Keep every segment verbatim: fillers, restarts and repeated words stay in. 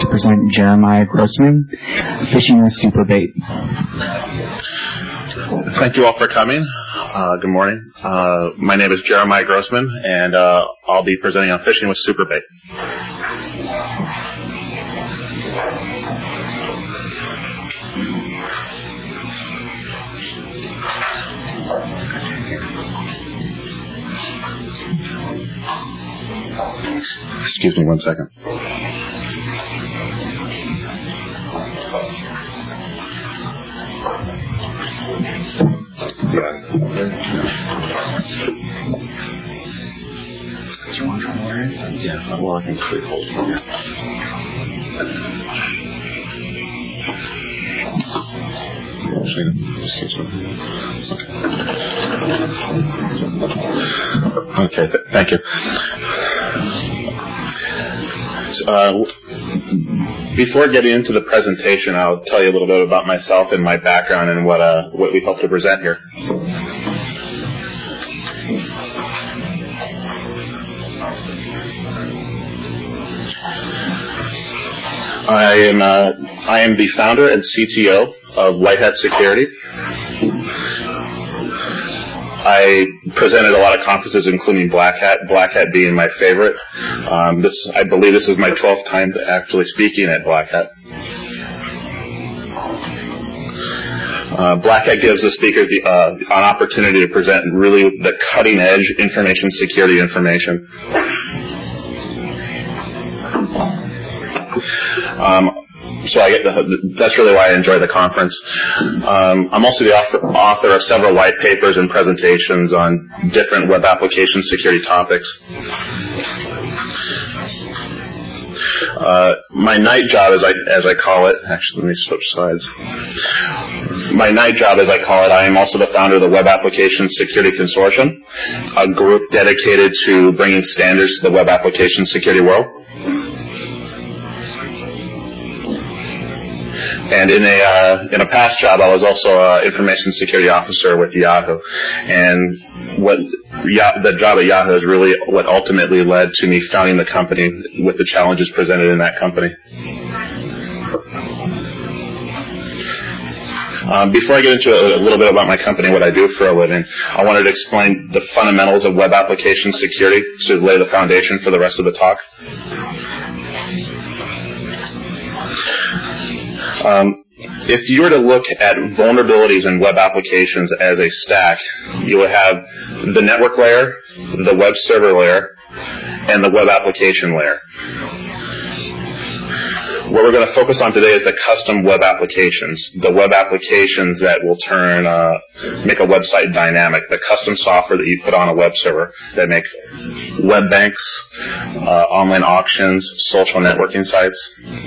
present Jeremiah Grossman, Fishing with Superbait. Thank you all for coming. Uh, good morning. Uh, my name is Jeremiah Grossman, and uh, I'll be presenting on Fishing with Superbait. Excuse me one second. Do you want to try water? Yeah, well, I can clear hold here. Okay, th- thank you. Uh, before getting into the presentation, I'll tell you a little bit about myself and my background and what uh, what we hope to present here. I am uh, I am the founder and C T O of White Hat Security. I presented a lot of conferences, including Black Hat, Black Hat being my favorite. Um, this, I believe this is my twelfth time actually speaking at Black Hat. Uh, Black Hat gives the speakers the, uh, an opportunity to present really the cutting-edge information security information. Um, So I get the, that's really why I enjoy the conference. Um, I'm also the author, author of several white papers and presentations on different web application security topics. Uh, my night job, as I as I call it, actually let me switch sides. My night job, as I call it, I am also the founder of the Web Application Security Consortium, a group dedicated to bringing standards to the web application security world. And in a uh, in a past job, I was also an information security officer with Yahoo. And what yeah, the job at Yahoo is really what ultimately led to me founding the company with the challenges presented in that company. Um, before I get into a, a little bit about my company, what I do for a living, I wanted to explain the fundamentals of web application security to lay the foundation for the rest of the talk. Um, if you were to look at vulnerabilities in web applications as a stack, you would have the network layer, the web server layer, and the web application layer. What we're going to focus on today is the custom web applications, the web applications that will turn, uh, make a website dynamic, the custom software that you put on a web server that make web banks, uh, online auctions, social networking sites.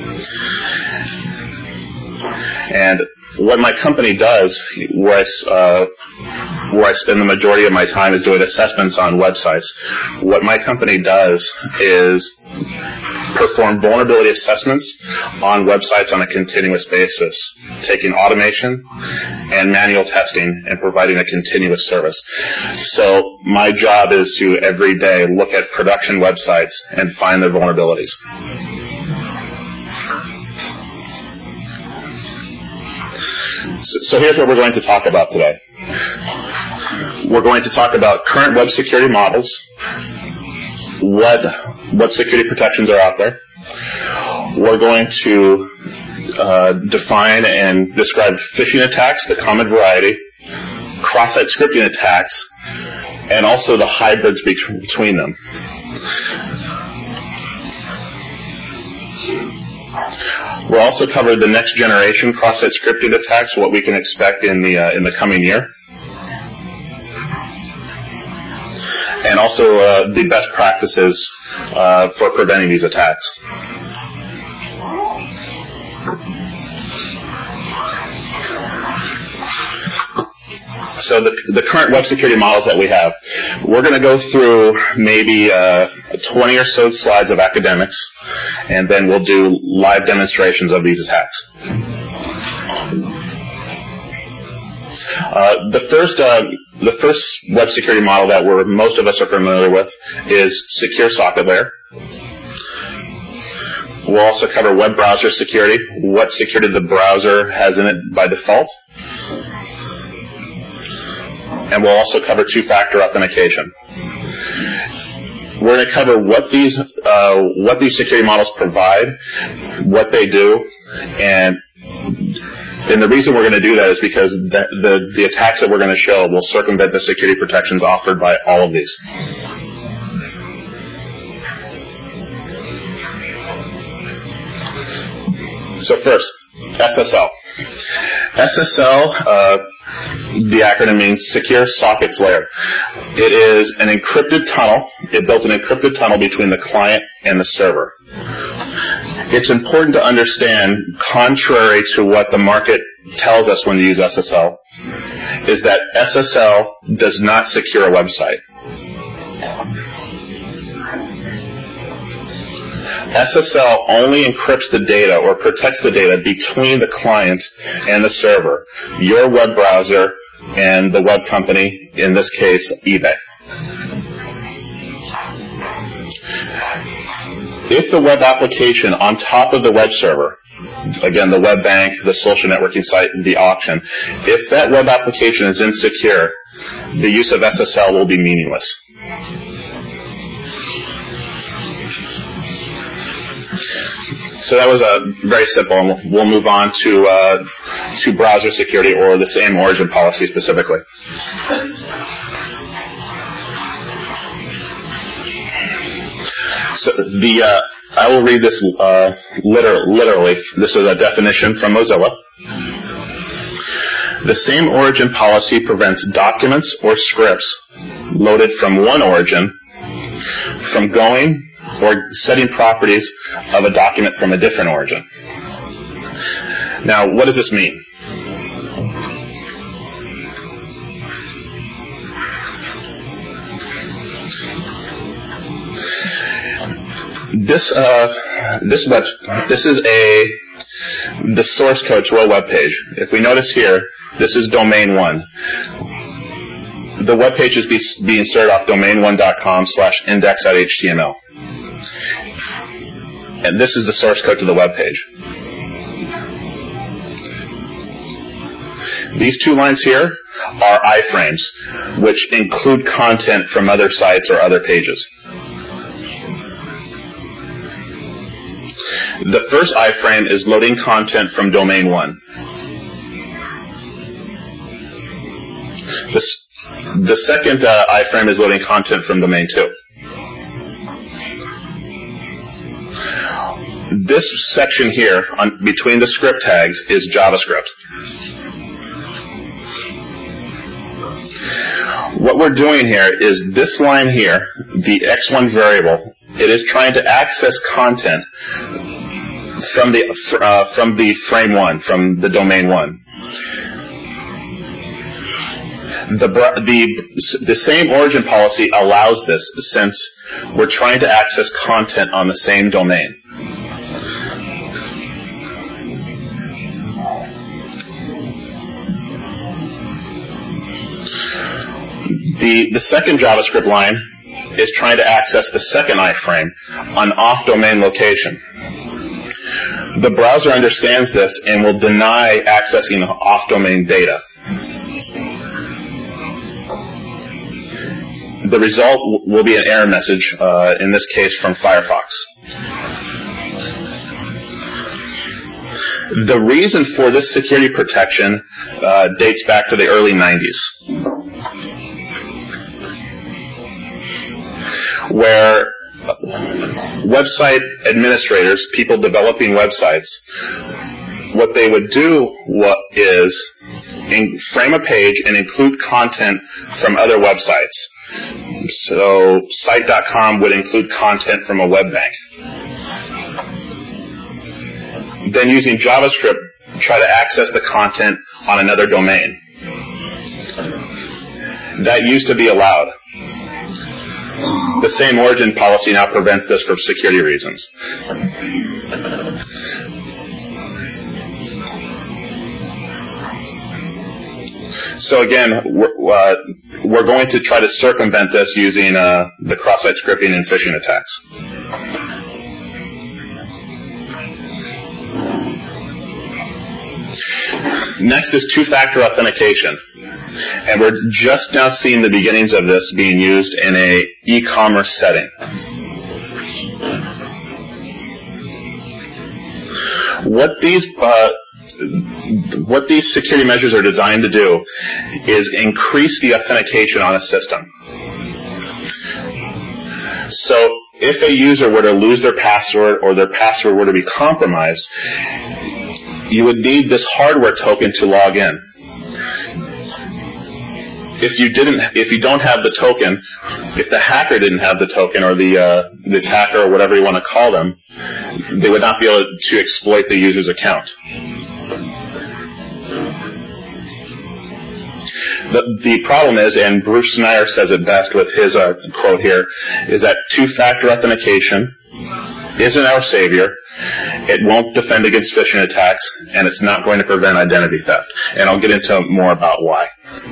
And what my company does, where I, uh, where I spend the majority of my time, is doing assessments on websites. What my company does is perform vulnerability assessments on websites on a continuous basis, taking automation and manual testing and providing a continuous service. So my job is to every day look at production websites and find their vulnerabilities. So here's what we're going to talk about today. We're going to talk about current web security models, what what security protections are out there. We're going to uh, define and describe phishing attacks, the common variety, cross-site scripting attacks, and also the hybrids between them. We'll also cover the next generation cross-site scripting attacks, what we can expect in the uh, in the coming year, and also uh, the best practices uh, for preventing these attacks. So the, the current web security models that we have, we're going to go through maybe uh, twenty or so slides of academics, and then we'll do live demonstrations of these attacks. Uh, the first uh, the first web security model that we're, most of us are familiar with is secure socket layer. We'll also cover web browser security, what security the browser has in it by default. And we'll also cover two-factor authentication. We're going to cover what these uh, what these security models provide, what they do, and and the reason we're going to do that is because the the, the attacks that we're going to show will circumvent the security protections offered by all of these. So first, S S L. S S L, uh, the acronym means Secure Sockets Layer. It is an encrypted tunnel. It built an encrypted tunnel between the client and the server. It's important to understand, contrary to what the market tells us when we use S S L, is that S S L does not secure a website. S S L only encrypts the data or protects the data between the client and the server, your web browser and the web company, in this case, eBay. If the web application on top of the web server, again, the web bank, the social networking site, the auction, if that web application is insecure, the use of S S L will be meaningless. So that was uh, very simple, and we'll move on to uh, to browser security, or the same origin policy specifically. So the uh, I will read this uh, liter- literally. This is a definition from Mozilla. The same origin policy prevents documents or scripts loaded from one origin from going or setting properties of a document from a different origin. Now, what does this mean? This uh, this web this is a the source code to a web page. If we notice here, this is domain one. The web page is be, being served off domain one dot com slash index dot H T M L. And this is the source code to the web page. These two lines here are iframes, which include content from other sites or other pages. The first iframe is loading content from domain one. The, the second uh, iframe is loading content from domain two. This section here, on, between the script tags, is JavaScript. What we're doing here is this line here, the x one variable, it is trying to access content from the uh, from the frame one, from the domain one. The, the, the same origin policy allows this, since we're trying to access content on the same domain. The, the second JavaScript line is trying to access the second iframe on off-domain location. The browser understands this and will deny accessing off-domain data. The result will be an error message, uh, in this case from Firefox. The reason for this security protection uh, dates back to the early nineties, where website administrators, people developing websites, what they would do what is in, frame a page and include content from other websites. So site dot com would include content from a web bank. Then using JavaScript, try to access the content on another domain. That used to be allowed. The same origin policy now prevents this for security reasons. So again, we're, uh, we're going to try to circumvent this using uh, the cross-site scripting and phishing attacks. Next is two-factor authentication. And we're just now seeing the beginnings of this being used in a e-commerce setting. What these uh, what these security measures are designed to do is increase the authentication on a system. So if a user were to lose their password or their password were to be compromised, you would need this hardware token to log in. If you didn't, if you don't have the token, if the hacker didn't have the token, or the uh, the attacker, or whatever you want to call them, they would not be able to exploit the user's account. The, the problem is, and Bruce Schneier says it best with his uh, quote here, is that two-factor authentication isn't our savior. It won't defend against phishing attacks, and it's not going to prevent identity theft. And I'll get into more about why.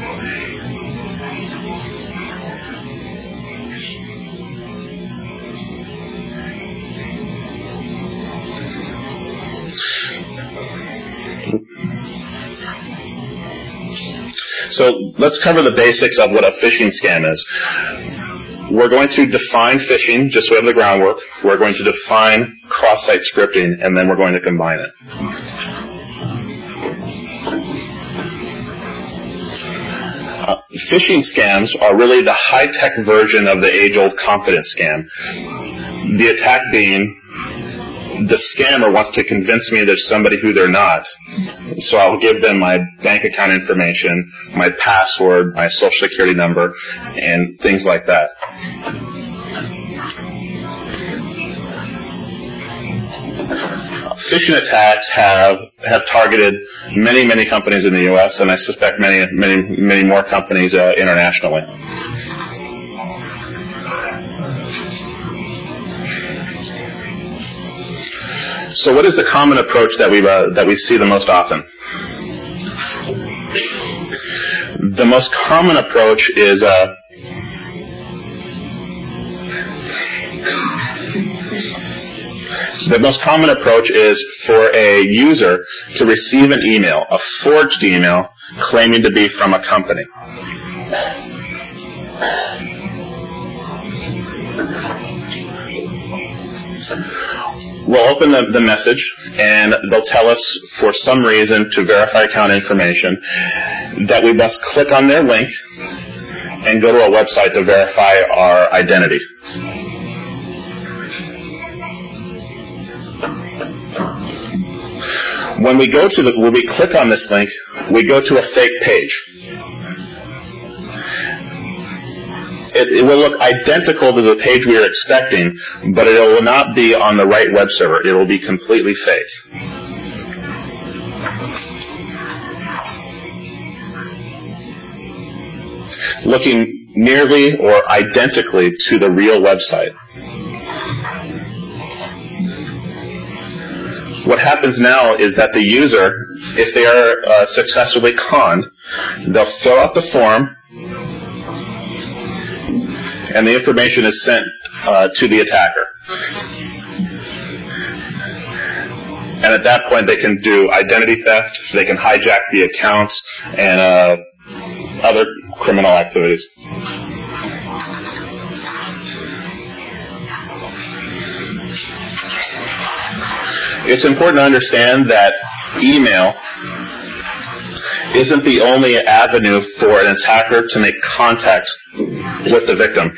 So let's cover the basics of what a phishing scam is. We're going to define phishing, just so we have the groundwork. We're going to define cross-site scripting, and then we're going to combine it. Uh, phishing scams are really the high-tech version of the age-old confidence scam. The attack being, the scammer wants to convince me there's somebody who they're not, so I'll give them my bank account information, my password, my social security number, and things like that. Phishing attacks have have targeted many, many companies in the U S, and I suspect many, many, many more companies uh, internationally. So what is the common approach that we uh, that we see the most often? The most common approach is uh, the most common approach is for a user to receive an email, a forged email, claiming to be from a company. We'll open the, the message, and they'll tell us, for some reason, to verify account information, that we must click on their link and go to a website to verify our identity. When we go to the, when we click on this link, we go to a fake page. It, it will look identical to the page we are expecting, but it will not be on the right web server. It will be completely fake. Looking nearly or identically to the real website. What happens now is that the user, if they are uh, successfully conned, they'll fill out the form, and the information is sent uh, to the attacker. And at that point, they can do identity theft, they can hijack the accounts, and uh, other criminal activities. It's important to understand that email isn't the only avenue for an attacker to make contact with the victim.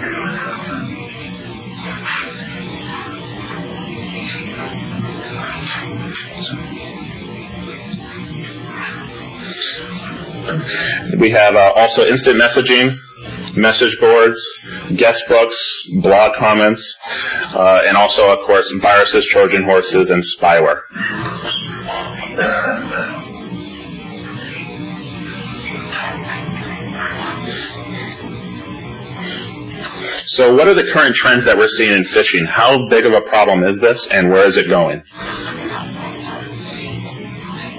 We have uh, also instant messaging, message boards, guest books, blog comments, uh, and also, of course, viruses, Trojan horses, and spyware. So what are the current trends that we're seeing in phishing? How big of a problem is this, and where is it going?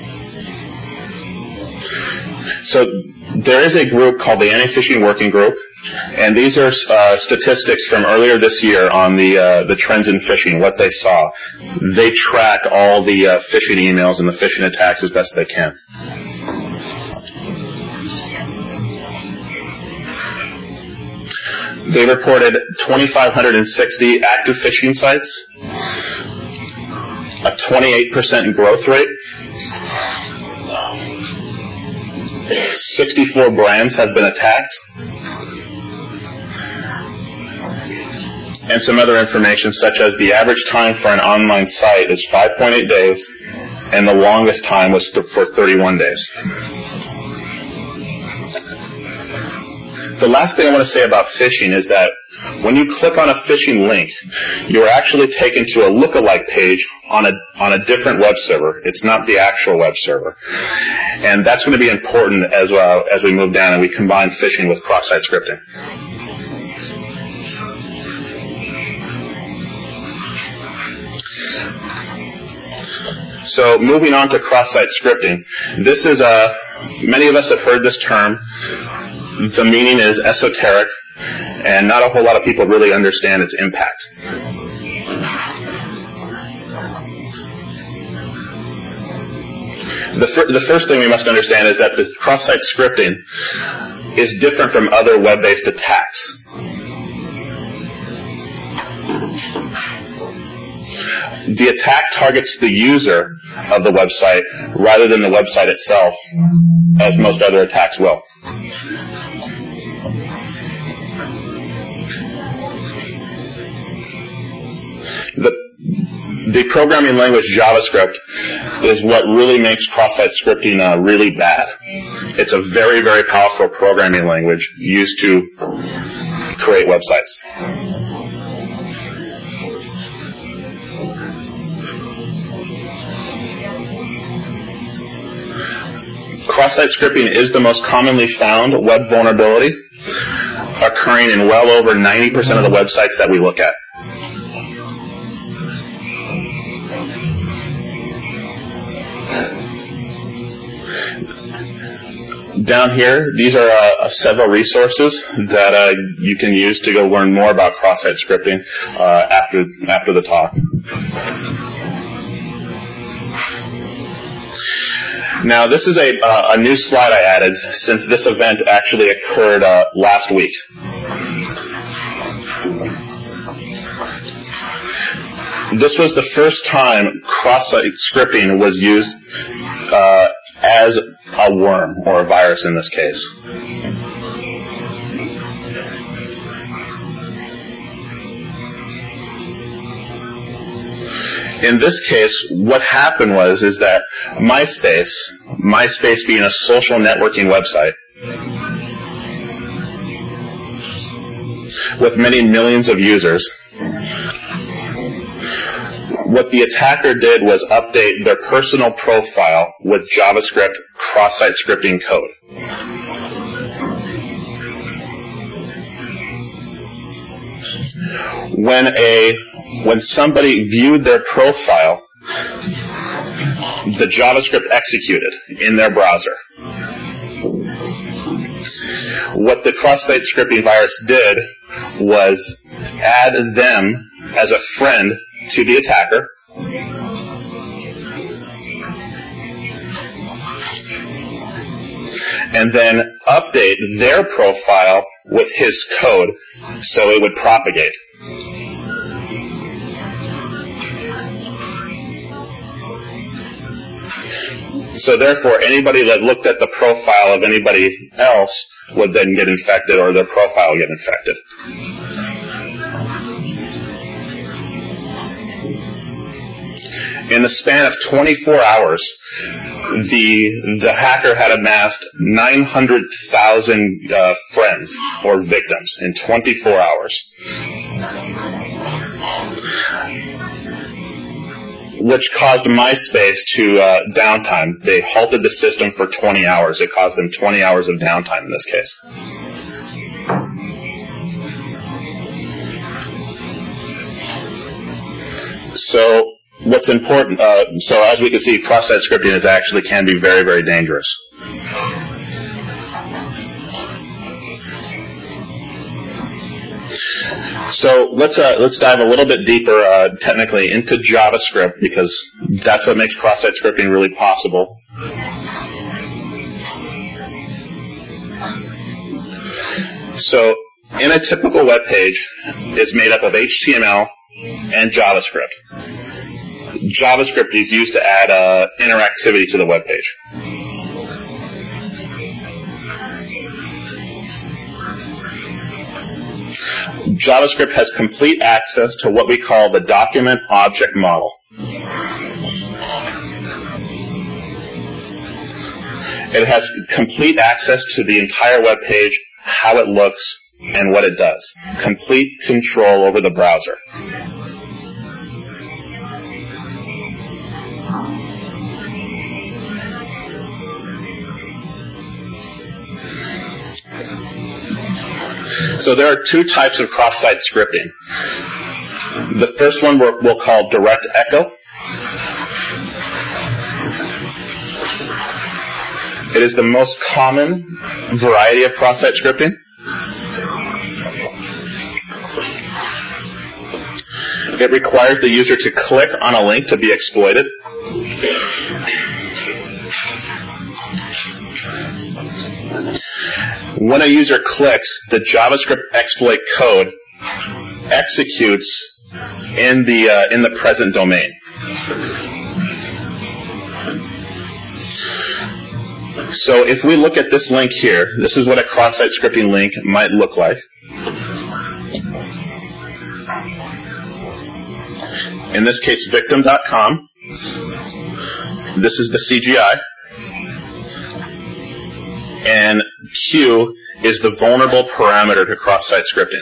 So there is a group called the Anti-Phishing Working Group, And these are uh, statistics from earlier this year on the uh, the trends in phishing, what they saw. They track all the uh, phishing emails and the phishing attacks as best they can. They reported two thousand five hundred sixty active phishing sites, a twenty-eight percent growth rate. sixty-four brands have been attacked. And some other information such as the average time for an online site is five point eight days, and the longest time was th- for thirty-one days. The last thing I want to say about phishing is that when you click on a phishing link, you're actually taken to a lookalike page on a on a different web server. It's not the actual web server. And that's going to be important as well as we move down and we combine phishing with cross-site scripting. So moving on to cross-site scripting. This is a, many of us have heard this term. The meaning is esoteric, and not a whole lot of people really understand its impact. The, fir- the first thing we must understand is that this cross-site scripting is different from other web-based attacks. The attack targets the user of the website rather than the website itself, as most other attacks will. The, the programming language JavaScript is what really makes cross-site scripting uh, really bad. It's a very, very powerful programming language used to create websites. Cross-site scripting is the most commonly found web vulnerability, occurring in well over ninety percent of the websites that we look at. Down here, these are uh, several resources that uh, you can use to go learn more about cross-site scripting uh, after after the talk. Now, this is a, uh, a new slide I added since this event actually occurred uh, last week. This was the first time cross-site scripting was used uh, as a worm, or a virus in this case. In this case, what happened was is that MySpace, MySpace being a social networking website with many millions of users, what the attacker did was update their personal profile with JavaScript cross-site scripting code. When a when somebody viewed their profile, the JavaScript executed in their browser. What the cross-site scripting virus did was add them as a friend to the attacker, and then update their profile with his code so it would propagate. So therefore, anybody that looked at the profile of anybody else would then get infected, or their profile would get infected. In the span of twenty-four hours, the the hacker had amassed nine hundred thousand uh, friends or victims in twenty-four hours, which caused MySpace to uh, downtime. They halted the system for twenty hours. It caused them twenty hours of downtime in this case. So what's important, uh, so as we can see, cross-site scripting is actually can be very, very dangerous. So let's uh, let's dive a little bit deeper uh, technically into JavaScript, because that's what makes cross-site scripting really possible. So in a typical web page is made up of H T M L and JavaScript. JavaScript is used to add uh, interactivity to the web page. JavaScript has complete access to what we call the document object model. It has complete access to the entire web page, how it looks, and what it does. Complete control over the browser. So there are two types of cross-site scripting. The first one we'll, we'll call direct echo. It is the most common variety of cross-site scripting. It requires the user to click on a link to be exploited. When a user clicks, the JavaScript exploit code executes in the uh, in the present domain. So if we look at this link here, this is what a cross-site scripting link might look like. In this case, victim dot com. This is the C G I. And Q is the vulnerable parameter to cross-site scripting.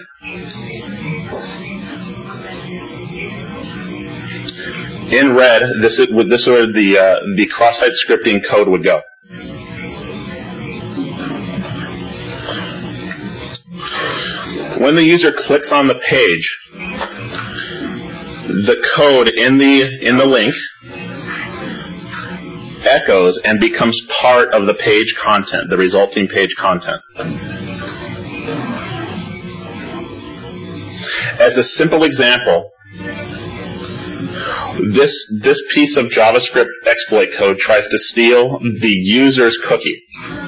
In red, this is this is where the uh, the cross-site scripting code would go. When the user clicks on the page, the code in the in the link echoes and becomes part of the page content, the resulting page content. As a simple example, this this piece of JavaScript exploit code tries to steal the user's cookie.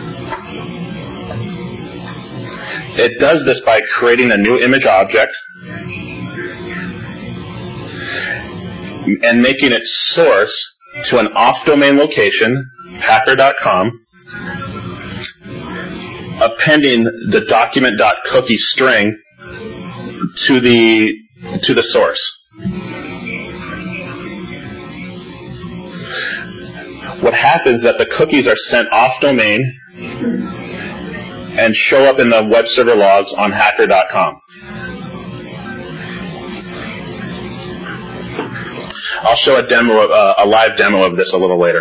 It does this by creating a new image object and making its source to an off-domain location, hacker dot com, appending the document.cookie string to the to the source. What happens is that the cookies are sent off-domain and show up in the web server logs on hacker dot com. I'll show a demo, of, uh, a live demo of this a little later.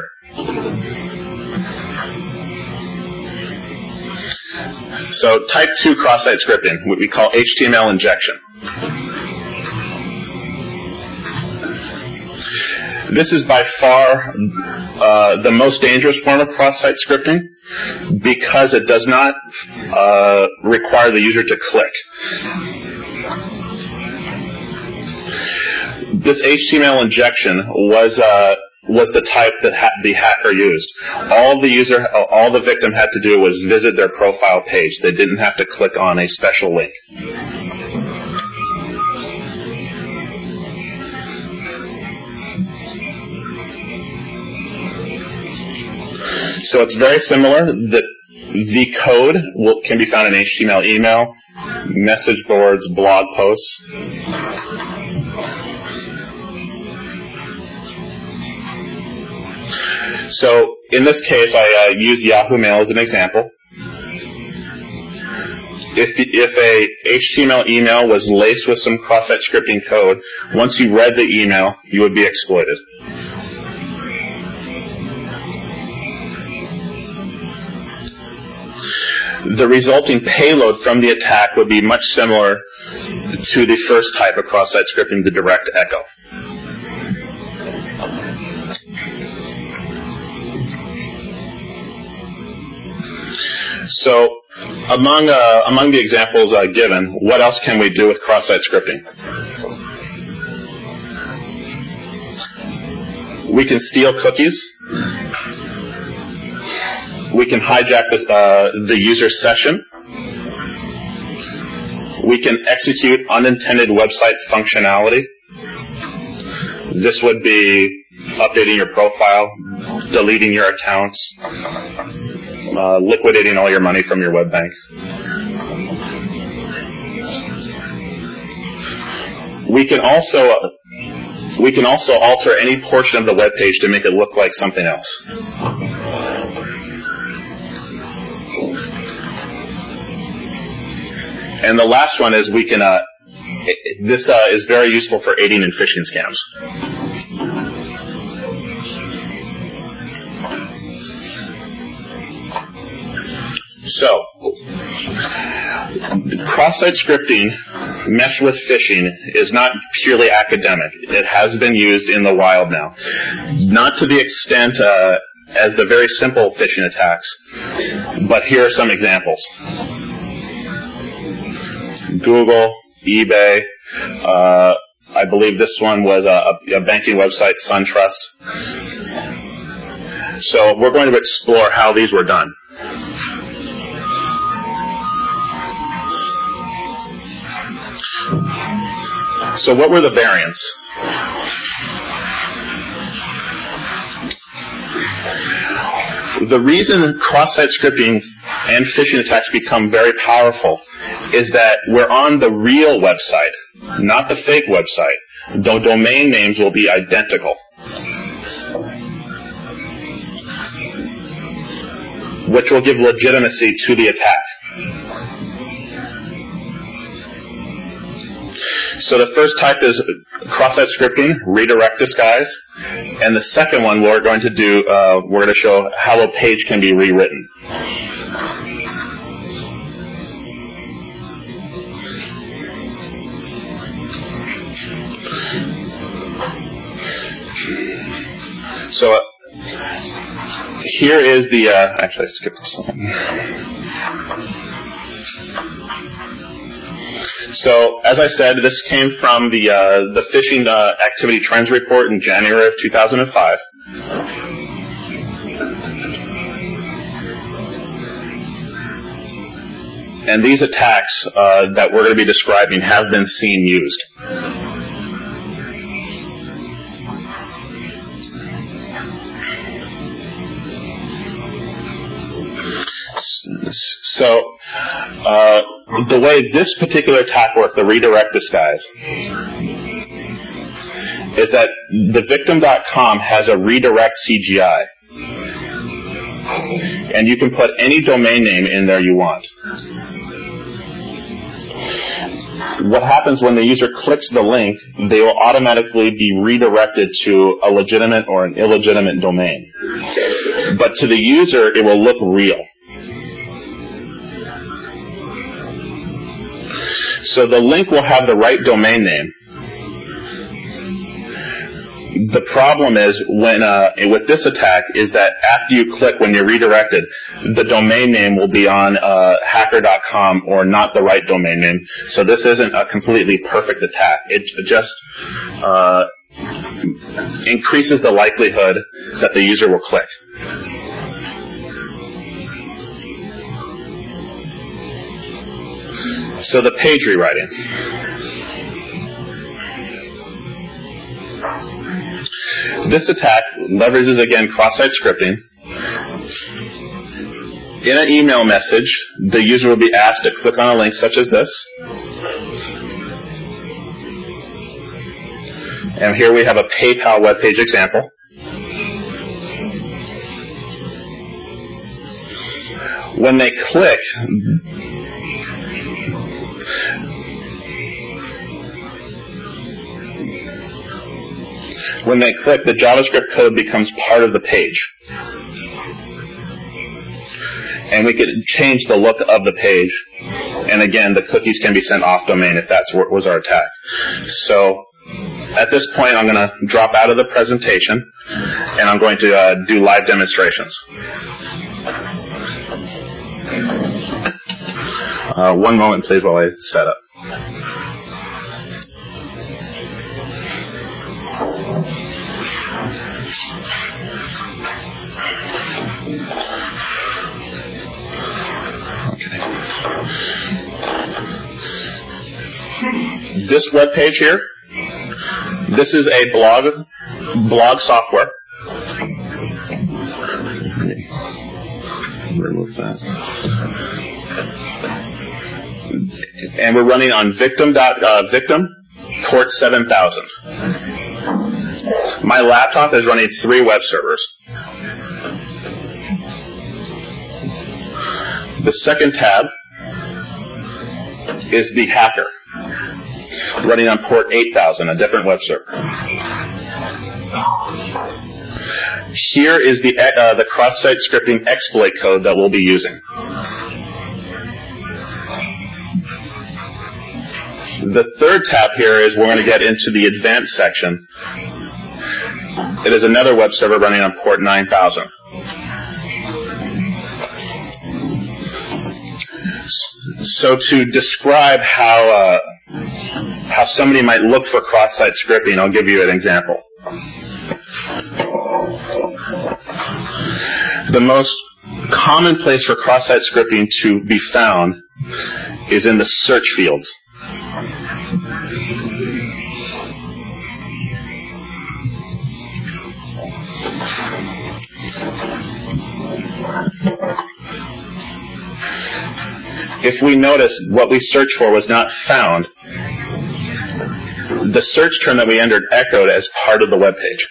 So type two cross-site scripting, what we call H T M L injection. This is by far uh, the most dangerous form of cross-site scripting because it does not uh, require the user to click. This H T M L injection was uh, was the type that ha- the hacker used. All the user, all the victim had to do was visit their profile page. They didn't have to click on a special link. So it's very similar. The, the code will, can be found in H T M L email, message boards, blog posts. So in this case, I uh, use Yahoo Mail as an example. If, if a H T M L email was laced with some cross-site scripting code, once you read the email, you would be exploited. The resulting payload from the attack would be much similar to the first type of cross-site scripting, the direct echo. So among uh, among the examples uh, given, what else can we do with cross-site scripting? We can steal cookies. We can hijack this, uh, the user session. We can execute unintended website functionality. This would be updating your profile, deleting your accounts, uh, liquidating all your money from your web bank. We can also uh, we can also alter any portion of the web page to make it look like something else. And the last one is we can, uh, this uh, is very useful for aiding in phishing scams. So, cross-site scripting meshed with phishing is not purely academic. It has been used in the wild now. Not to the extent uh, as the very simple phishing attacks, but here are some examples. Google, eBay, uh, I believe this one was a, a banking website, SunTrust. So we're going to explore how these were done. So what were the variants? The reason cross-site scripting and phishing attacks become very powerful is that we're on the real website, not the fake website. The domain names will be identical. Which will give legitimacy to the attack. So the first type is cross-site scripting, redirect disguise, and the second one we're going to do, uh, we're going to show how a page can be rewritten. So uh, here is the, uh, actually I skipped this one. So, as I said, this came from the uh, the phishing uh, activity trends report in January of two thousand five. And these attacks uh, that we're going to be describing have been seen used. So, uh, the way this particular attack worked, the redirect disguise, is that the victim dot com has a redirect C G I. And you can put any domain name in there you want. What happens when the user clicks the link, they will automatically be redirected to a legitimate or an illegitimate domain. But to the user, it will look real. So the link will have the right domain name. The problem is when uh, with this attack is that after you click, when you're redirected, the domain name will be on uh, hacker dot com or not the right domain name. So this isn't a completely perfect attack. It just uh, increases the likelihood that the user will click. So the page rewriting. This attack leverages, again, cross-site scripting. In an email message, the user will be asked to click on a link such as this. And here we have a PayPal web page example. When they click, When they click, the JavaScript code becomes part of the page. And we could change the look of the page. And again, the cookies can be sent off domain if that was our attack. So at this point, I'm going to drop out of the presentation, and I'm going to uh, do live demonstrations. Uh, one moment, please, while I set up. Okay. This web page here, this is a blog blog software. Remove that. And we're running on victim dot, uh, victim port seven thousand. My laptop is running three web servers. The second tab is the hacker, running on port eight thousand, a different web server. Here is the uh, the cross-site scripting exploit code that we'll be using. The third tab here is we're going to get into the advanced section. It is another web server running on port nine thousand. So to describe how uh, how somebody might look for cross-site scripting, I'll give you an example. The most common place for cross-site scripting to be found is in the search fields. If we notice what we searched for was not found, the search term that we entered echoed as part of the web page.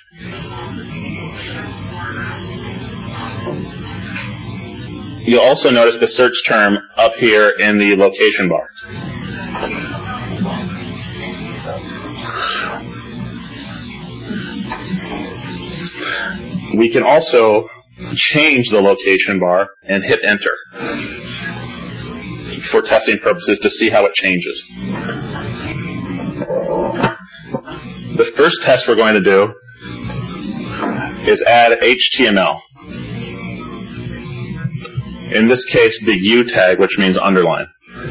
You'll also notice the search term up here in the location bar. We can also change the location bar and hit enter for testing purposes to see how it changes. The first test we're going to do is add H T M L. In this case, the U tag, which means underline.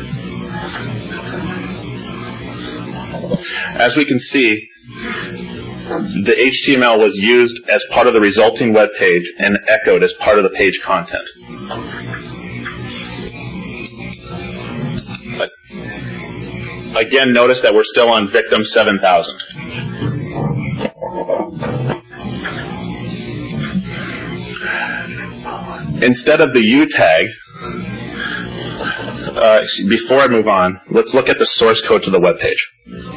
As we can see, the H T M L was used as part of the resulting web page and echoed as part of the page content. Again, notice that we're still on victim seven thousand. Instead of the U tag, uh, before I move on, let's look at the source code to the web page.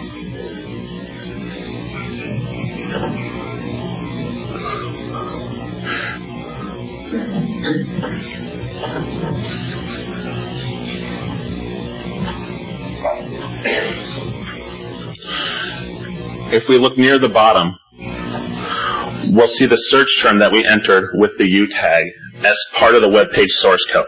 If we look near the bottom, we'll see the search term that we entered with the U tag as part of the web page source code.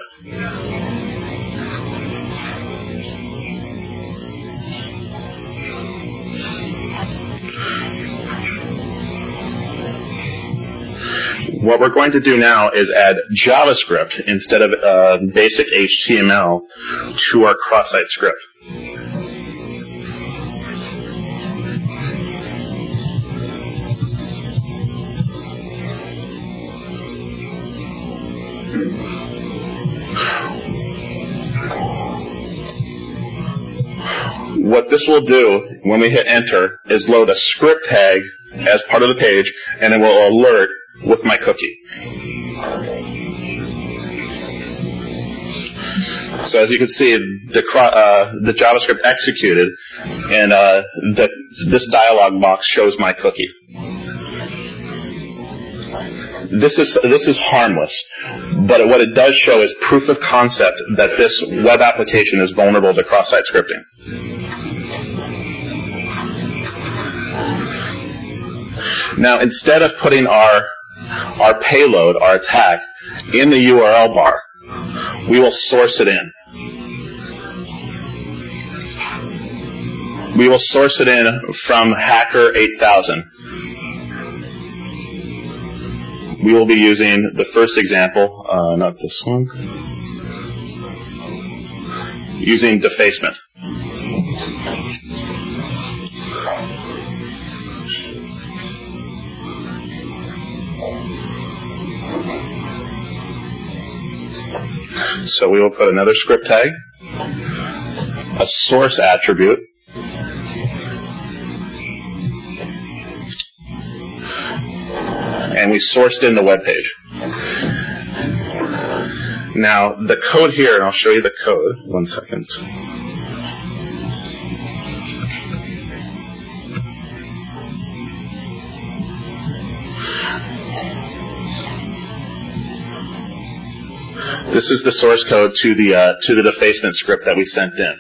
What we're going to do now is add JavaScript instead of uh, basic H T M L to our cross-site script. What this will do when we hit enter is load a script tag as part of the page, and it will alert with my cookie. So as you can see, the, uh, the JavaScript executed, and uh, the, this dialog box shows my cookie. This is this is harmless, but what it does show is proof of concept that this web application is vulnerable to cross-site scripting. Now, instead of putting our our payload, our attack, in the U R L bar, we will source it in. We will source it in from Hacker eight thousand. We will be using the first example, uh, not this one. using defacement. So we will put another script tag, a source attribute, and we sourced in the web page. Now, the code here, and I'll show you the code. One second. This is the source code to the uh, to the defacement script that we sent in.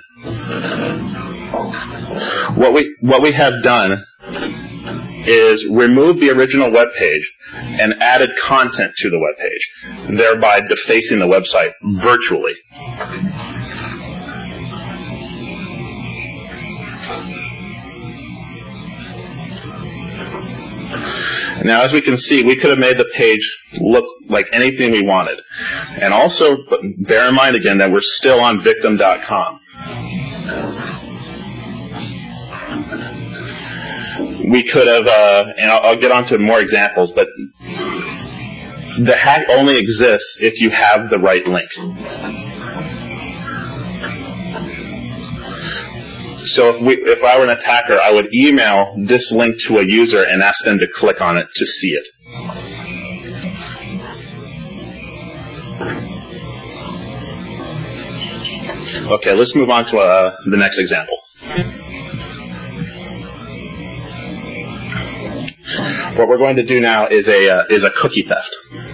What we what we have done is remove the original web page and added content to the web page, thereby defacing the website virtually. Now, as we can see, we could have made the page look like anything we wanted. And also, bear in mind again that we're still on victim dot com. We could have, uh, and I'll, I'll get on to more examples, but the hack only exists if you have the right link. So if we, if I were an attacker, I would email this link to a user and ask them to click on it to see it. Okay, let's move on to uh, the next example. What we're going to do now is a uh, is a cookie theft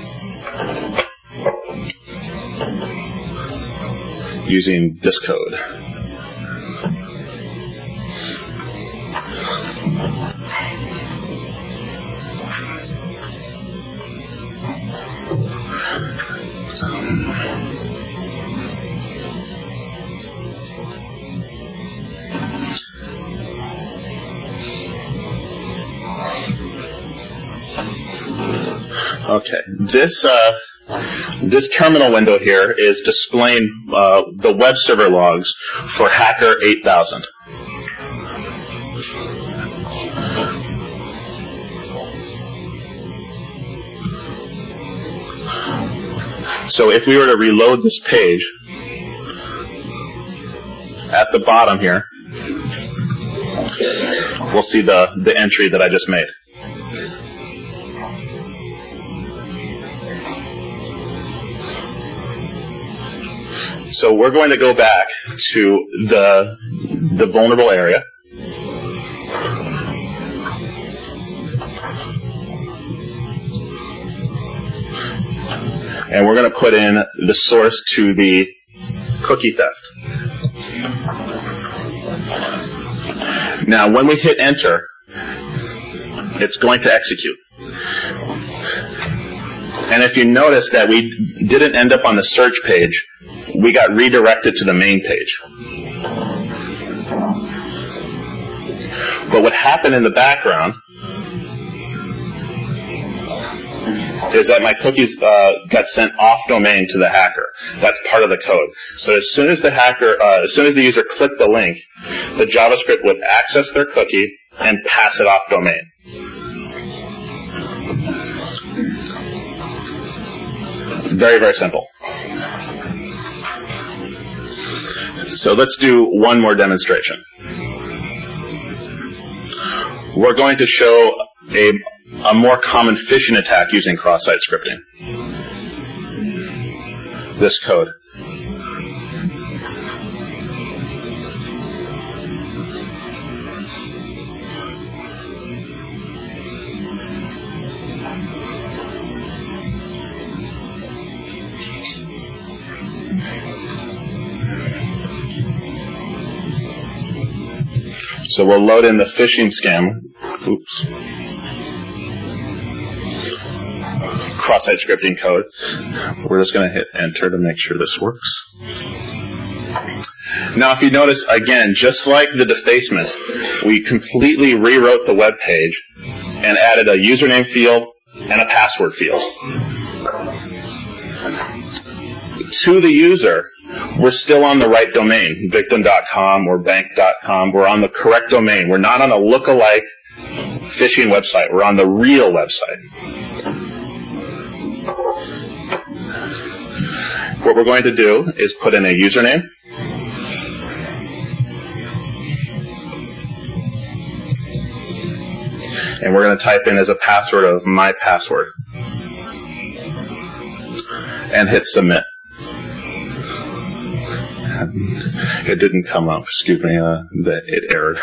using this code. Okay, this uh, this terminal window here is displaying uh, the web server logs for Hacker eight thousand. So if we were to reload this page, at the bottom here, we'll see the, the entry that I just made. So we're going to go back to the, the vulnerable area. And we're going to put in the source to the cookie theft. Now, when we hit enter, it's going to execute. And if you notice that we didn't end up on the search page, we got redirected to the main page. But what happened in the background is that my cookies uh, got sent off domain to the hacker. That's part of the code. So as soon as the hacker, uh, as soon as the user clicked the link, the JavaScript would access their cookie and pass it off domain. Very, very simple. So let's do one more demonstration. We're going to show a, a more common phishing attack using cross-site scripting. This code. So we'll load in the phishing scam. Oops. Cross-site scripting code. We're just going to hit enter to make sure this works. Now, if you notice, again, just like the defacement, we completely rewrote the web page and added a username field, and a password field. To the user, we're still on the right domain, victim dot com or bank dot com. We're on the correct domain. We're not on a lookalike phishing website. We're on the real website. What we're going to do is put in a username. And we're going to type in as a password of my password. And hit submit. It didn't come up. Excuse me. Uh, that it errored.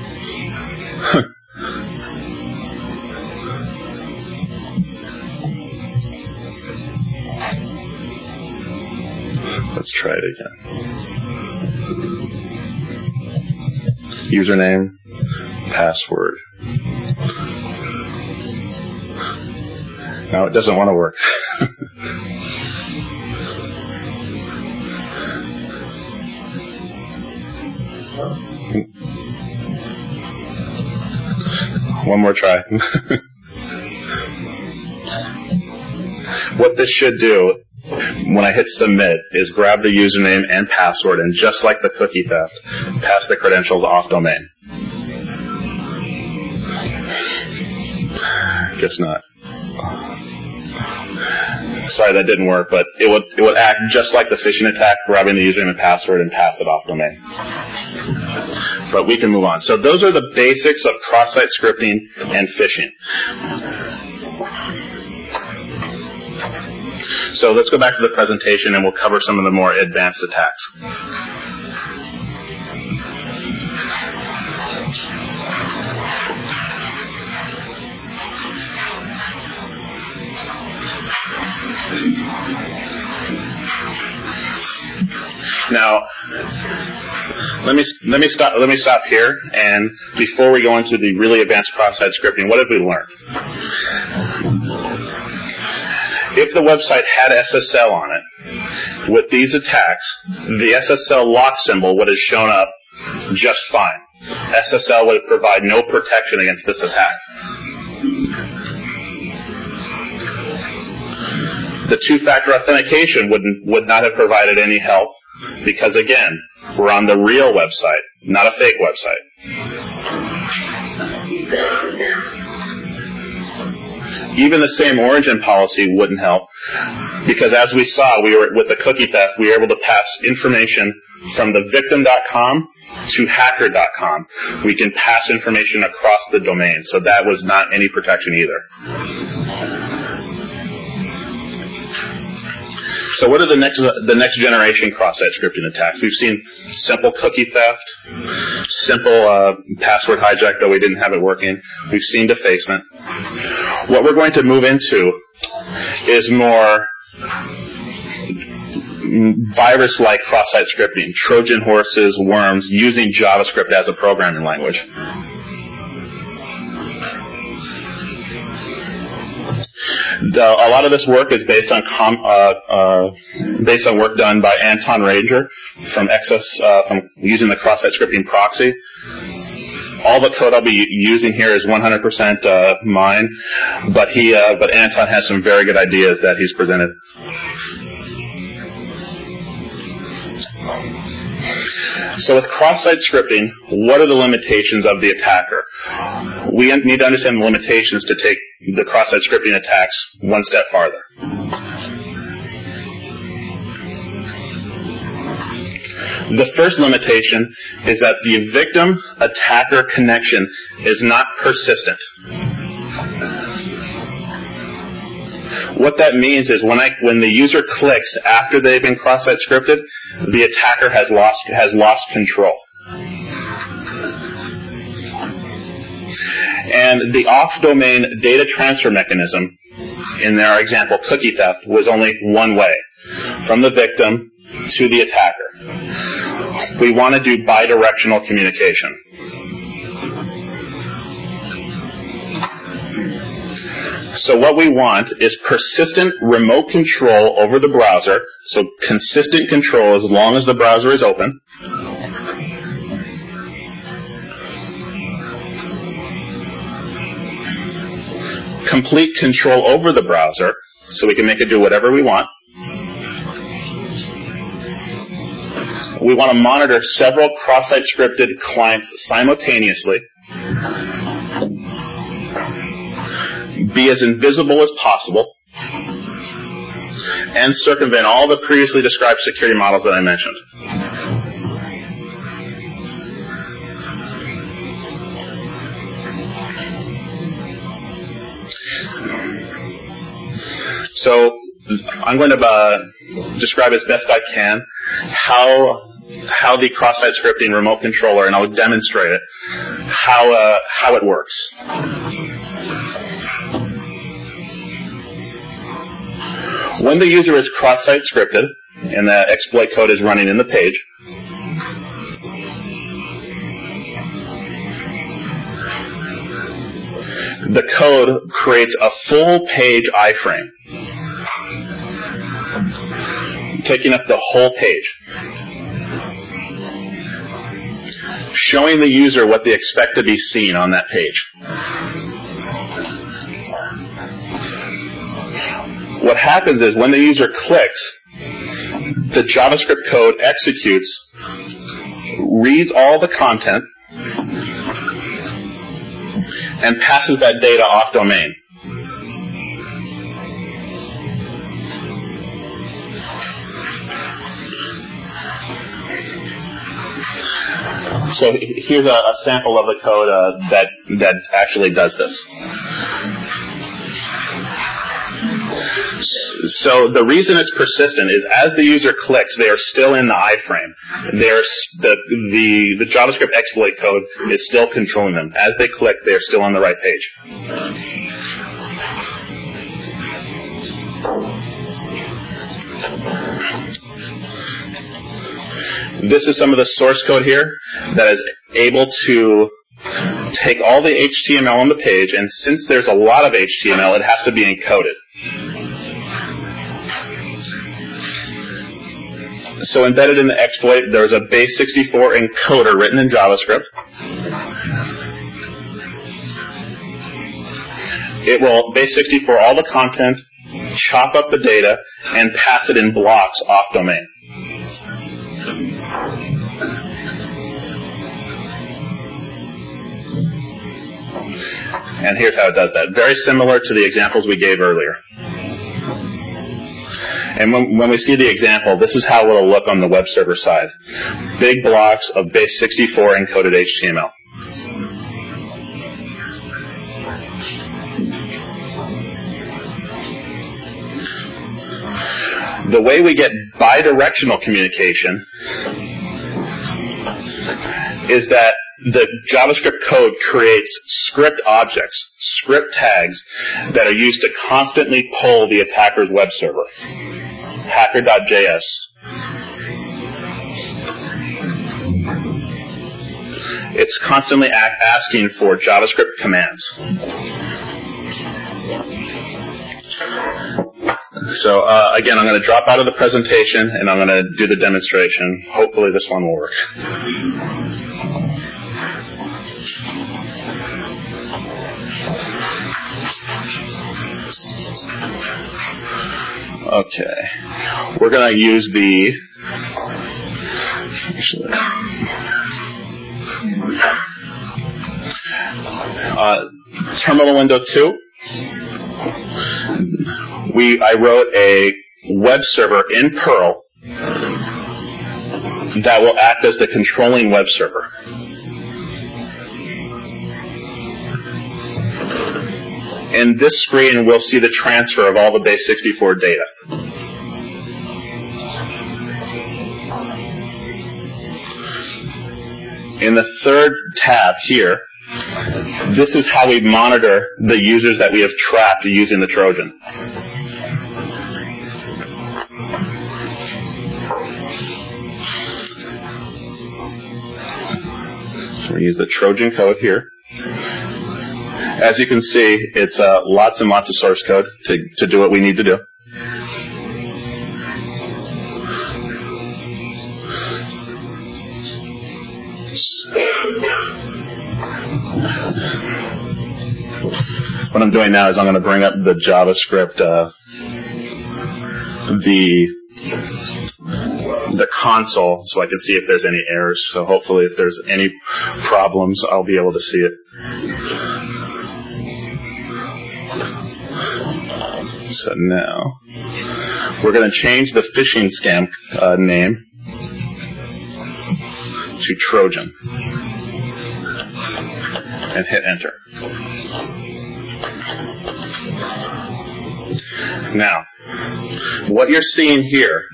Let's try it again. Username, password. No, it doesn't want to work. One more try. What this should do when I hit submit is grab the username and password, and just like the cookie theft, pass the credentials off domain. Guess not. Sorry, that didn't work, but it would it would act just like the phishing attack, grabbing the username and password and pass it off domain. But we can move on. So those are the basics of cross-site scripting and phishing. So let's go back to the presentation and we'll cover some of the more advanced attacks. Now, let me let me stop let me stop here, and before we go into the really advanced cross-site scripting, what have we learned? If the website had S S L on it, with these attacks, the S S L lock symbol would have shown up just fine. S S L would provide no protection against this attack. The two-factor authentication wouldn't would not have provided any help, because again, we're on the real website, not a fake website. Even the same origin policy wouldn't help, because as we saw, we were with the cookie theft, we were able to pass information from the victim dot com to hacker dot com. We can pass information across the domain, so that was not any protection either. So what are the next the next generation cross-site scripting attacks? We've seen simple cookie theft, simple uh, password hijack, though we didn't have it working. We've seen defacement. What we're going to move into is more virus-like cross-site scripting, Trojan horses, worms, using JavaScript as a programming language. The, a lot of this work is based on com, uh, uh, based on work done by Anton Ranger from Excess, uh, from using the cross-site scripting proxy. All the code I'll be using here is one hundred percent uh, mine, but he, uh, but Anton has some very good ideas that he's presented. So with cross-site scripting, what are the limitations of the attacker? We need to understand the limitations to take the cross-site scripting attacks one step farther. The first limitation is that the victim-attacker connection is not persistent. What that means is when I when the user clicks after they've been cross-site scripted, the attacker has lost has lost control. And the off-domain data transfer mechanism, in our example, cookie theft, was only one way, from the victim to the attacker. We want to do bidirectional communication. So what we want is persistent remote control over the browser, so consistent control as long as the browser is open. complete control over the browser, so we can make it do whatever we want. We want to monitor several cross-site scripted clients simultaneously, be as invisible as possible, and circumvent all the previously described security models that I mentioned. So I'm going to uh, describe as best I can how how the cross-site scripting remote controller, and I'll demonstrate it, how uh, how it works. When the user is cross-site scripted and the exploit code is running in the page, the code creates a full page iframe, taking up the whole page, showing the user what they expect to be seen on that page. What happens is when the user clicks, the JavaScript code executes, reads all the content, and passes that data off domain. So here's a, a sample of the code uh, that that actually does this. So the reason it's persistent is as the user clicks, they are still in the iframe. They're the the the JavaScript exploit code is still controlling them. As they click, they are still on the right page. This is some of the source code here that is able to take all the H T M L on the page, and since there's a lot of H T M L, it has to be encoded. So embedded in the exploit, there's a base sixty-four encoder written in JavaScript. It will base sixty-four all the content, chop up the data, and pass it in blocks off domain. And here's how it does that. Very similar to the examples we gave earlier. And when, when we see the example, this is how it will look on the web server side. Big blocks of base sixty-four encoded H T M L. The way we get bidirectional communication is that the JavaScript code creates script objects, script tags, that are used to constantly pull the attacker's web server. hacker dot J S. It's constantly a- asking for JavaScript commands. So uh, again, I'm going to drop out of the presentation and I'm going to do the demonstration. Hopefully this one will work. Okay, we're going to use the actually, uh, terminal window two. We I wrote a web server in Perl that will act as the controlling web server. In this screen, we'll see the transfer of all the base sixty-four data. In the third tab here, this is how we monitor the users that we have trapped using the Trojan. So we use the Trojan code here. As you can see, it's uh, lots and lots of source code to, to do what we need to do. what I'm doing now is I'm going to bring up the JavaScript, uh, the the console, so I can see if there's any errors. So hopefully, if there's any problems, I'll be able to see it. So now we're going to change the phishing scam uh, name to Trojan and hit enter. Now, what you're seeing here,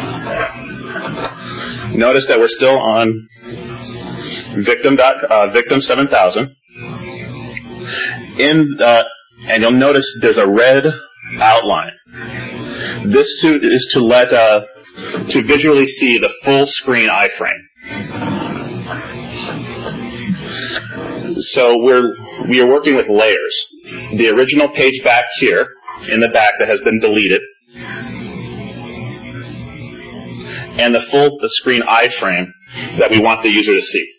notice that we're still on victim dot, uh, victim seven thousand. In uh, and you'll notice there's a red outline. This to, is to let uh, to visually see the full screen iframe. So we're we are working with layers. The original page back here in the back that has been deleted, and the full the screen iframe that we want the user to see.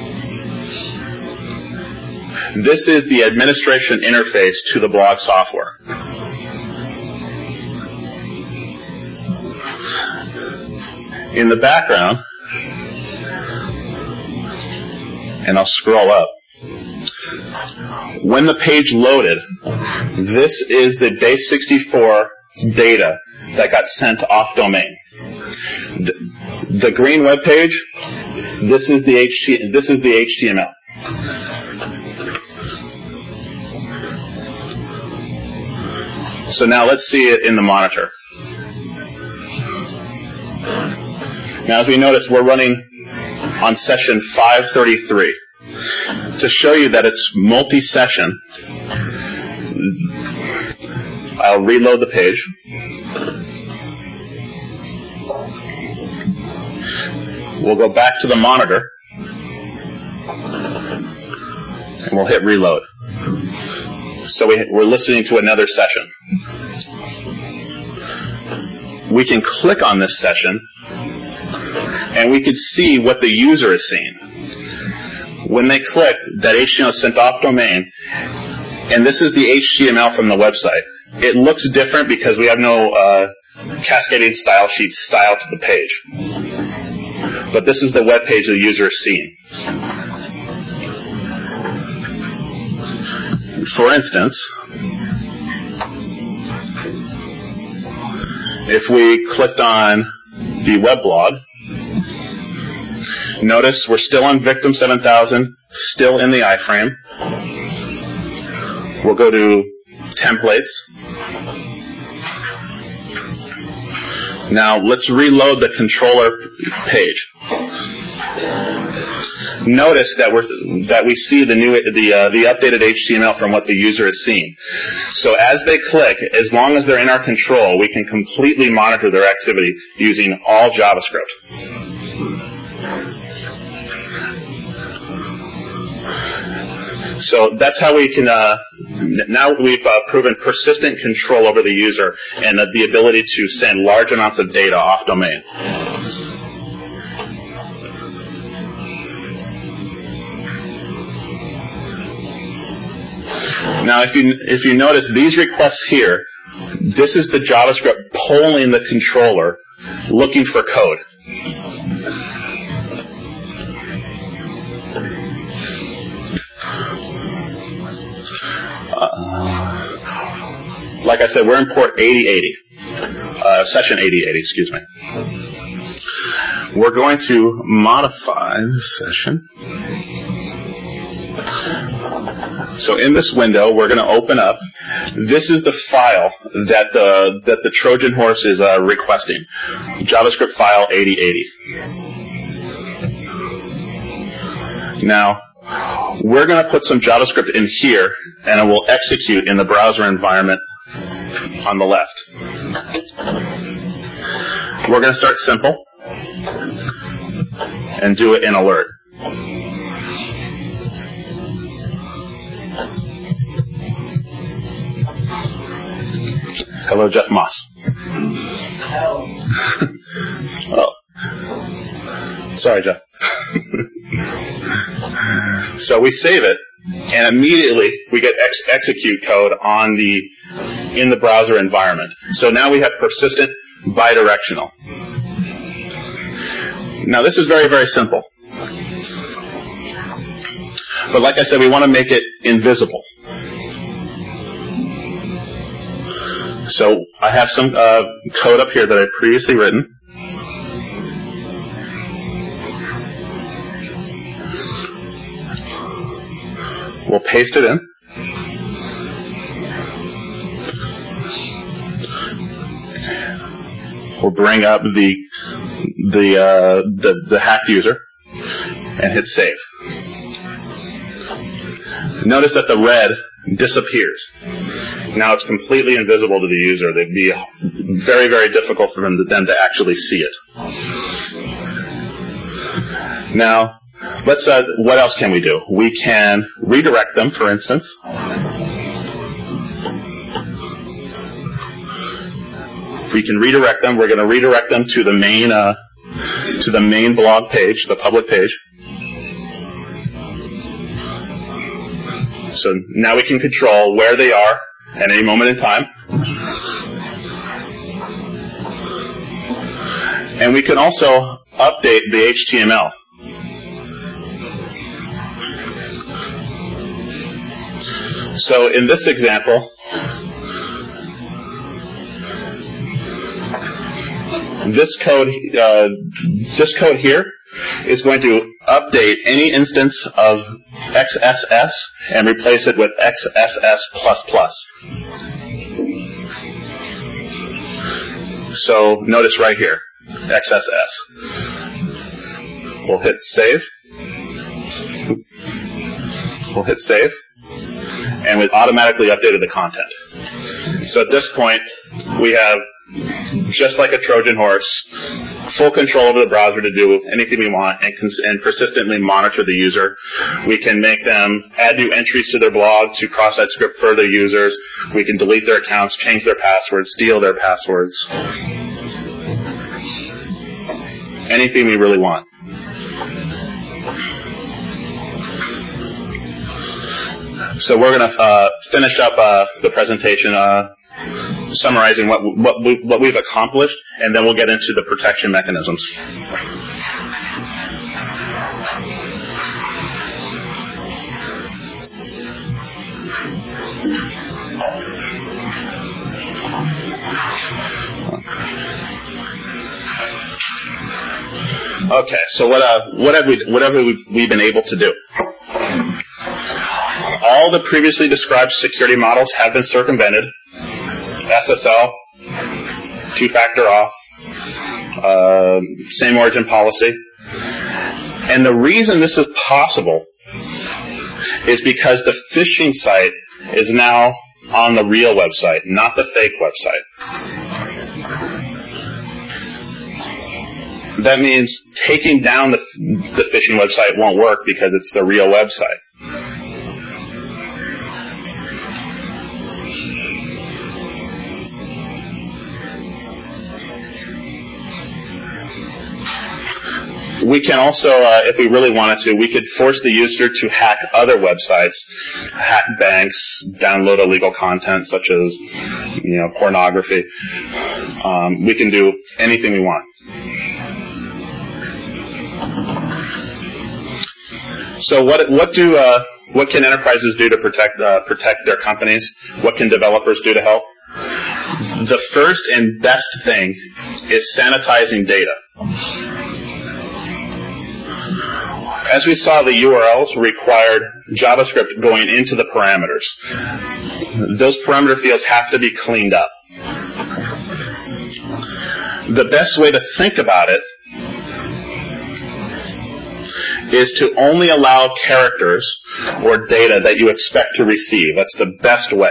This is the administration interface to the blog software. In the background, and I'll scroll up, when the page loaded, this is the base sixty-four data that got sent off domain. The, the green web page, this is the H T M L, this is the H T M L. So now let's see it in the monitor. Now, as we notice, we're running on session five thirty-three. To show you that it's multi-session, I'll reload the page. We'll go back to the monitor, and we'll hit reload. So we, we're listening to another session. We can click on this session, and we can see what the user is seeing. When they click, that H T M L is sent off domain, and this is the H T M L from the website. It looks different because we have no uh, cascading style sheet style to the page. But this is the web page the user is seeing. For instance, if we clicked on the web blog, notice we're still on victim seven thousand, still in the iframe. We'll go to templates. Now let's reload the controller page. Notice that we're that we see the new the uh, the updated H T M L from what the user is seeing. So as they click, as long as they're in our control, we can completely monitor their activity using all JavaScript. So that's how we can, uh, now we've uh, proven persistent control over the user and uh, the ability to send large amounts of data off domain. Now if you, if you notice these requests here, this is the JavaScript polling the controller looking for code. Uh, like I said, we're in port eighty eighty, uh, session eighty eighty, excuse me. We're going to modify the session. So in this window, we're going to open up. This is the file that the that the Trojan horse is uh, requesting. JavaScript file eighty eighty. Now, we're going to put some JavaScript in here, and it will execute in the browser environment on the left. We're going to start simple and do it in alert. Hello, Jeff Moss. Hello. Oh. Sorry, Jeff. So we save it, and immediately we get ex- execute code on the in the browser environment. So now we have persistent bidirectional. Now this is very, very simple. But like I said, we want to make it invisible. So I have some uh, code up here that I've previously written. We'll paste it in. We'll bring up the the uh, the, the hacked user and hit save. Notice that the red disappears. Now it's completely invisible to the user. It'd be very, very difficult for them to, them to actually see it. Now, let's. Uh, what else can we do? We can redirect them, for instance. We can redirect them. We're going to redirect them to the main uh, to the main blog page, the public page. So now we can control where they are at any moment in time. And we can also update the H T M L. So in this example, this code, uh, this code here is going to update any instance of X S S and replace it with X S S plus plus. So notice right here, X S S. We'll hit save. We'll hit save. And we've automatically updated the content. So at this point, we have, just like a Trojan horse, full control over the browser to do anything we want and, cons- and persistently monitor the user. We can make them add new entries to their blog to cross-site script further users. We can delete their accounts, change their passwords, steal their passwords. Anything we really want. So we're going to uh, finish up uh, the presentation uh, summarizing what what, we, what we've accomplished, and then we'll get into the protection mechanisms. Okay, so what uh, what have we what have we we've been able to do? All the previously described security models have been circumvented. S S L, two-factor auth, uh, same origin policy. And the reason this is possible is because the phishing site is now on the real website, not the fake website. That means taking down the, the phishing website won't work because it's the real website. We can also, uh, if we really wanted to, we could force the user to hack other websites, hack banks, download illegal content such as, you know, pornography. Um, we can do anything we want. So what what do uh, what can enterprises do to protect uh, protect their companies? What can developers do to help? The first and best thing is sanitizing data. As we saw, the U R Ls required JavaScript going into the parameters. Those parameter fields have to be cleaned up. The best way to think about it is to only allow characters or data that you expect to receive. That's the best way.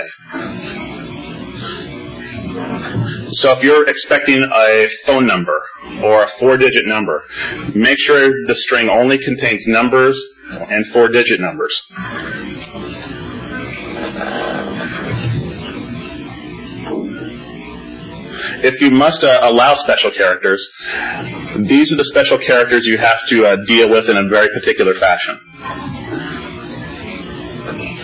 So if you're expecting a phone number or a four-digit number, make sure the string only contains numbers and four-digit numbers. If you must uh, allow special characters, these are the special characters you have to uh, deal with in a very particular fashion.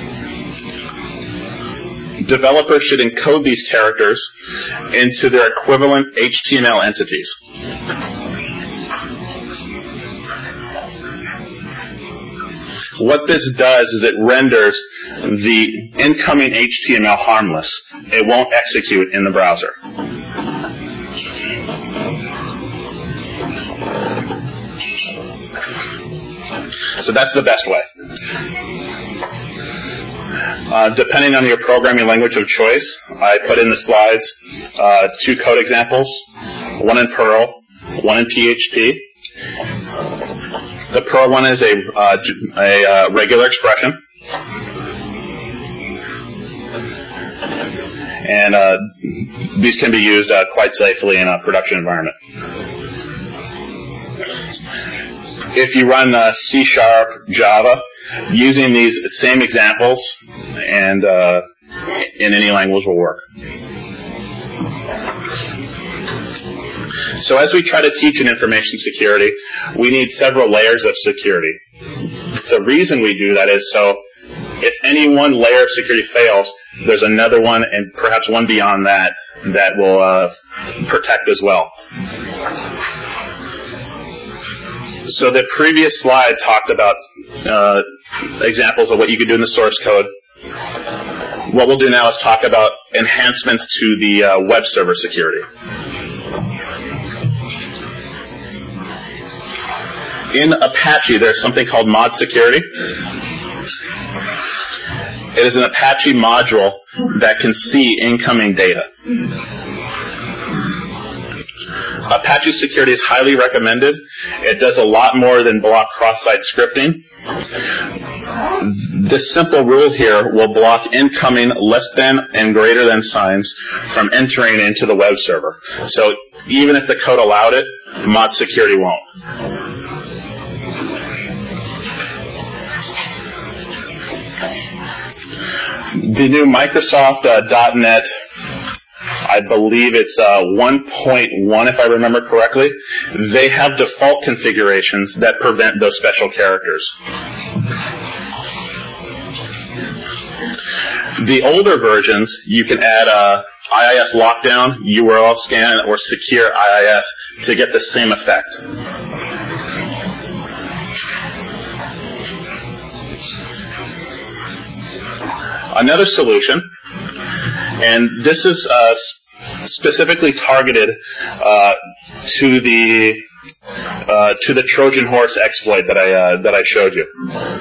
developers should encode these characters into their equivalent H T M L entities. What this does is it renders the incoming H T M L harmless. It won't execute in the browser. So that's the best way. Uh, depending on your programming language of choice, I put in the slides uh, two code examples, one in Perl, one in P H P. The Perl one is a, uh, a uh, regular expression. And uh, these can be used uh, quite safely in a production environment. If you run uh, C Sharp, Java, using these same examples and uh, in any language will work. So as we try to teach in information security, we need several layers of security. The reason we do that is so if any one layer of security fails, there's another one and perhaps one beyond that that will uh, protect as well. So the previous slide talked about uh, examples of what you could do in the source code. What we'll do now is talk about enhancements to the uh, web server security. In Apache, there's something called mod security. It is an Apache module that can see incoming data. Apache security is highly recommended. It does a lot more than block cross-site scripting. This simple rule here will block incoming less than and greater than signs from entering into the web server. So even if the code allowed it, mod security won't. The new Microsoft uh, .NET, I believe it's uh, one point one, if I remember correctly, they have default configurations that prevent those special characters. The older versions, you can add a I I S lockdown, U R L scan, or secure I I S to get the same effect. Another solution, and this is uh, specifically targeted uh, to the uh, to the Trojan horse exploit that I uh, that I showed you.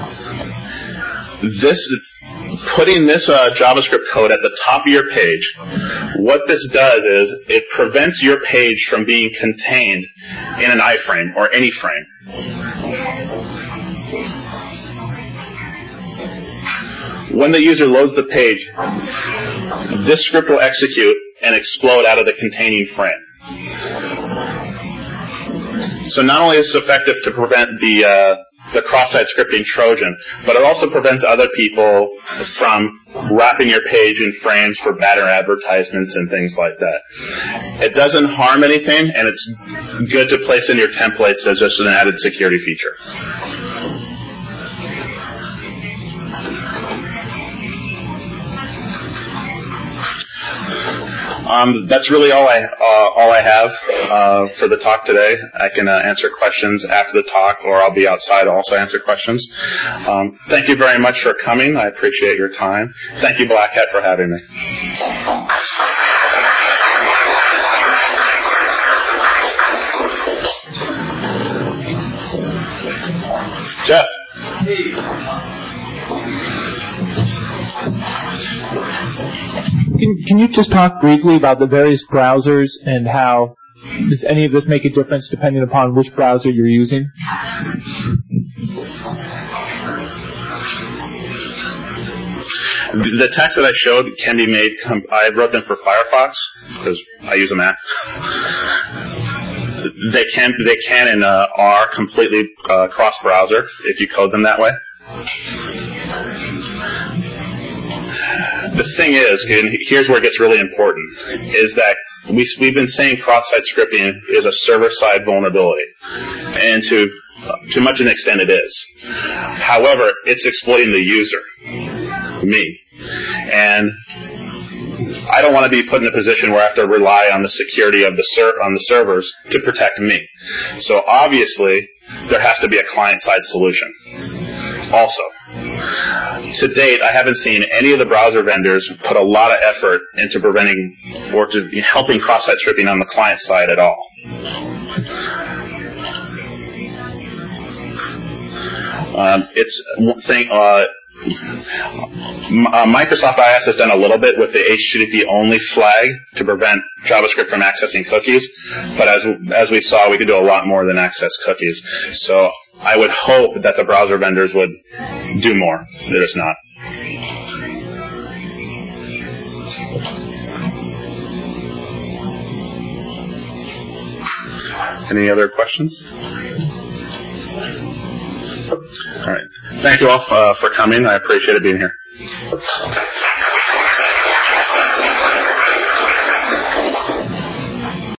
This putting this uh, JavaScript code at the top of your page, what this does is it prevents your page from being contained in an iframe or any frame. When the user loads the page, this script will execute and explode out of the containing frame. So not only is this effective to prevent the uh, the cross-site scripting Trojan, but it also prevents other people from wrapping your page in frames for banner advertisements and things like that. It doesn't harm anything, and it's good to place in your templates as just an added security feature. Um, that's really all I uh, all I have uh, for the talk today. I can uh, answer questions after the talk, or I'll be outside to also answer questions. Um, thank you very much for coming. I appreciate your time. Thank you, Black Hat, for having me. Jeff. Can, can you just talk briefly about the various browsers and how does any of this make a difference depending upon which browser you're using? The text that I showed can be made, I wrote them for Firefox because I use a Mac. They can, they can and uh, are completely uh, cross-browser if you code them that way. The thing is, and here's where it gets really important, is that we, we've been saying cross-site scripting is a server-side vulnerability, and to to much an extent it is. However, it's exploiting the user, me, and I don't want to be put in a position where I have to rely on the security of the ser- on the servers to protect me. So obviously, there has to be a client-side solution. Also, to date, I haven't seen any of the browser vendors put a lot of effort into preventing or to helping cross-site stripping on the client side at all. Um, it's thing. Uh, Uh, Microsoft I S has done a little bit with the H T T P only flag to prevent JavaScript from accessing cookies, but as as we saw, we could do a lot more than access cookies. So I would hope that the browser vendors would do more. They're just not. Any other questions? All right. Thank you all uh, for coming. I appreciate it being here.